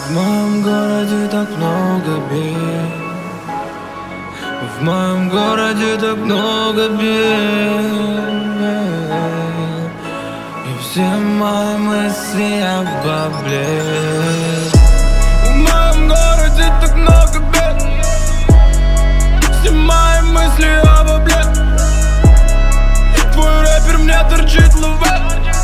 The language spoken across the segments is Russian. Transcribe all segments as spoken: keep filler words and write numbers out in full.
В моем городе так много бед, в моем городе так много бед, и все мои мысли об облет. В моем городе так много бед, все мои мысли об облет. Твой рэпер мне торчит лувет,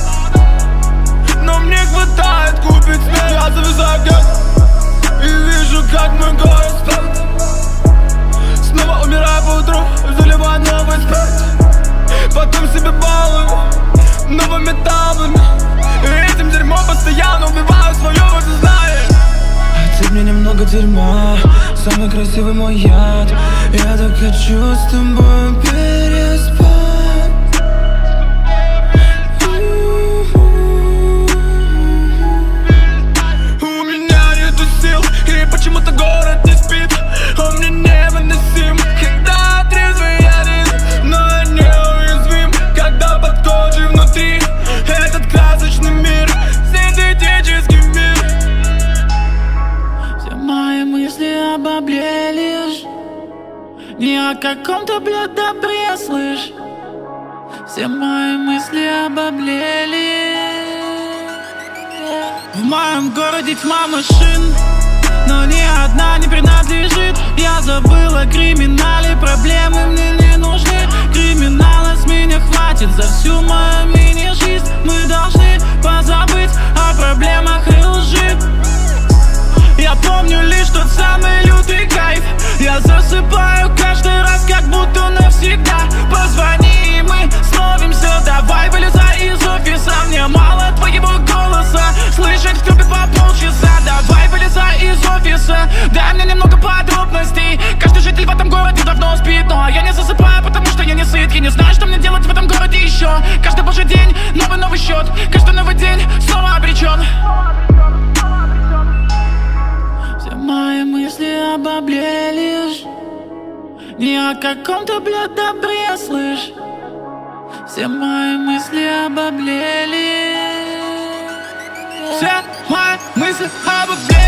но мне хватает купить смерть. Я завязаю гет и вижу, как мой город спят. Снова умираю по утру, заливаю новый спирт. Потом себе балую новыми таблами, и этим дерьмом постоянно убиваю свое сознание. Отсыпь мне немного дерьма, самый красивый мой яд. Я так хочу с тобой переспать. Почему-то город не спит, он мне невыносим. Когда трезвый я рис, но я неуязвим. Когда под кожей внутри этот красочный мир, синтетический мир. Все мои мысли обоблели, ни о каком-то, блядь, добре, слышь. Все мои мысли обоблели. В моем городе тьма машин, но ни одна не принадлежит. Я забыл о криминале, проблемы мне не нужны. Криминала с меня хватит за всю мою мини-жизнь. Мы должны позабыть о проблемах и лжи. Я помню лишь тот самый лютый кайф. Я засыпаю каждый раз, как будто навсегда. Позвони, и мы словимся. Давай, вылезай из офиса. Мне мало твоего голоса, слышать в трубе по полчаса. Давай, вылезай из офиса, дай мне немного подробностей. Каждый житель в этом городе давно спит, но я не засыпаю, потому что я не сыт. Я не знаю, что мне делать в этом городе еще. Каждый божий день новый новый счет, каждый новый день снова обречен. Все мои мысли обоблели, ни о каком-то, блядь, добре, слышь. Все мои мысли обоблели. Все мои мысли обоблели.